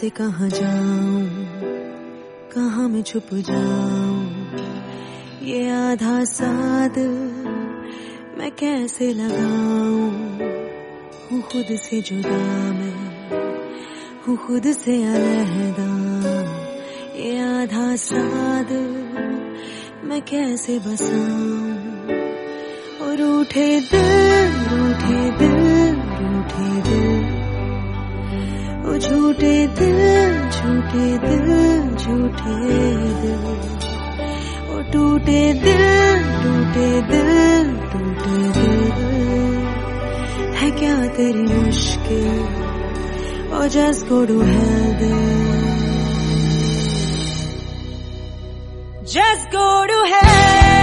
से कहाँ जाऊं, कहाँ मैं छुप जाऊं, ये आधा साथ मैं कैसे लगाऊं। हूँ खुद से जुदा मैं, हूँ खुद से अलहदा, ये आधा साथ मैं कैसे बसाऊं। और रूठे दिल, रूठे दिल, रूठे दिल, ओ झूठे दिल, झूठे दिल, झूठे दिल, ओ टूटे दिल, टूटे दिल, टूटे दिल। है क्या तेरी मुश्किल, or just go to hell then, just go to hell.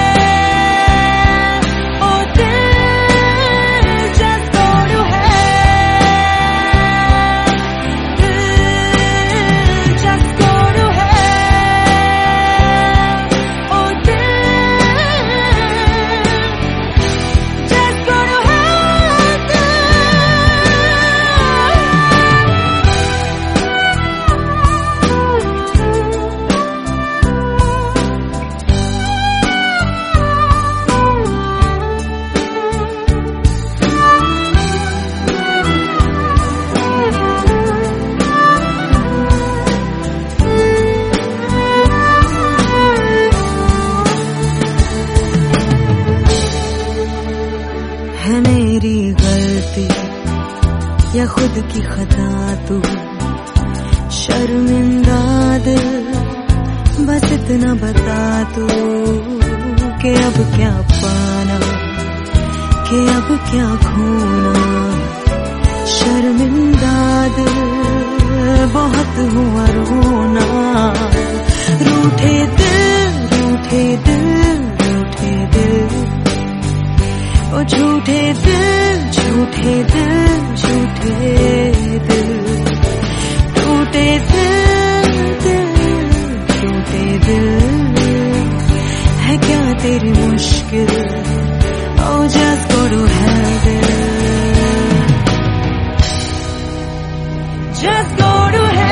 है मेरी गलती या खुद की खता तू, शर्मिंदा दिल बस इतना बता तू, कि अब क्या पाना, कि अब क्या खोना। शर्मिंदा दिल बहुत हुआ रोना, रूठे दिल, रूठे दिल, रूठे दिल, ओ झूठे दिल, झूठे दिल, झूठे दिल, टूटे दिल, दिल, टूटे दिल। है क्या तेरी मुश्किल, oh just go to hell then, just go to hell.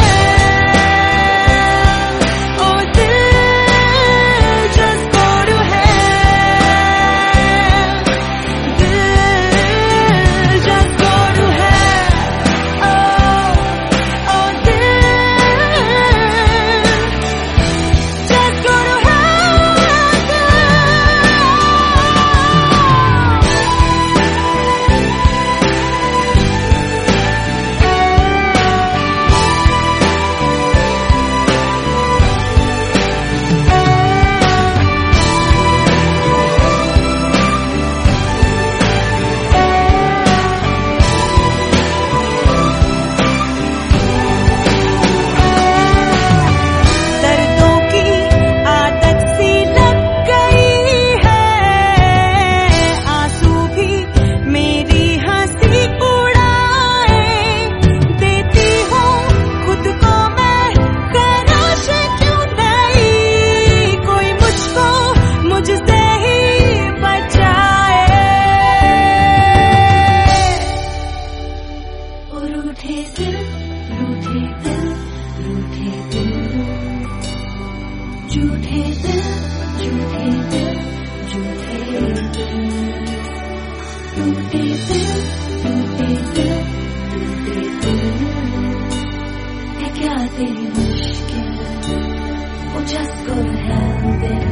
रूठे दिल, रूठे दिल, रूठे दिल, झूठे दिल, झूठे दिल, झूठे दिल, टूटे दिल, टूटे दिल, टूटे दिल। है क्या तेरी मुश्किल, oh just go to hell then.